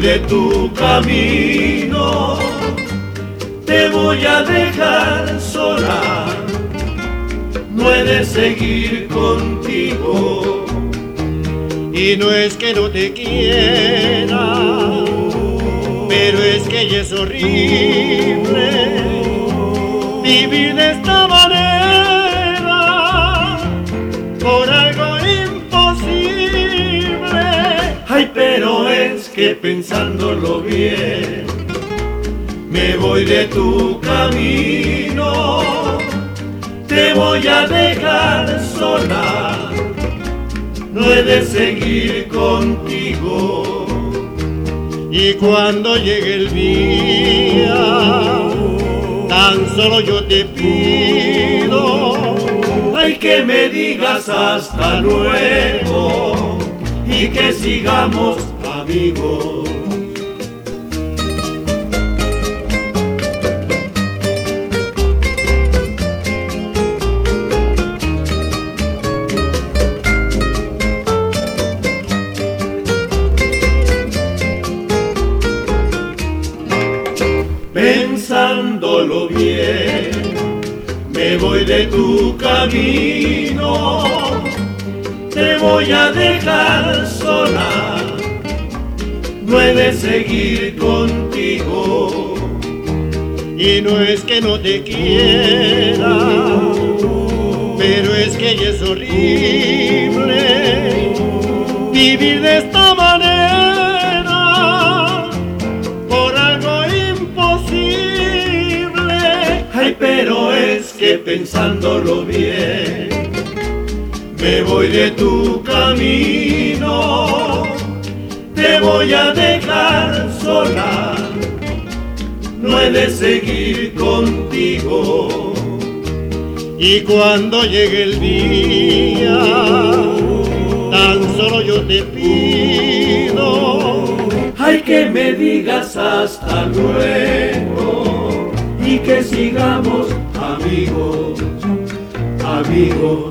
de tu camino, te voy a dejar sola, no he de seguir contigo. Y no es que no te quiera, pero es que ya es horrible vivir de esta manera por algo imposible. Ay, pero es que pensándolo bien, me voy de tu camino, te voy a dejar sola, no he de seguir contigo. Y cuando llegue el día, tan solo yo te pido, ay, que me digas hasta luego y que sigamos amigos. Pensándolo bien, me voy de tu camino, te voy a dejar sola, no he de seguir contigo. y no es que no te quiera, pero es que ya es horrible vivir de esta manera por algo imposible. Ay, pero es que pensándolo bien, me voy de tu camino, te voy a dejar sola, no he de seguir contigo. Y cuando llegue el día, tan solo yo te pido, ay, que me digas hasta luego y que sigamos amigos, amigos.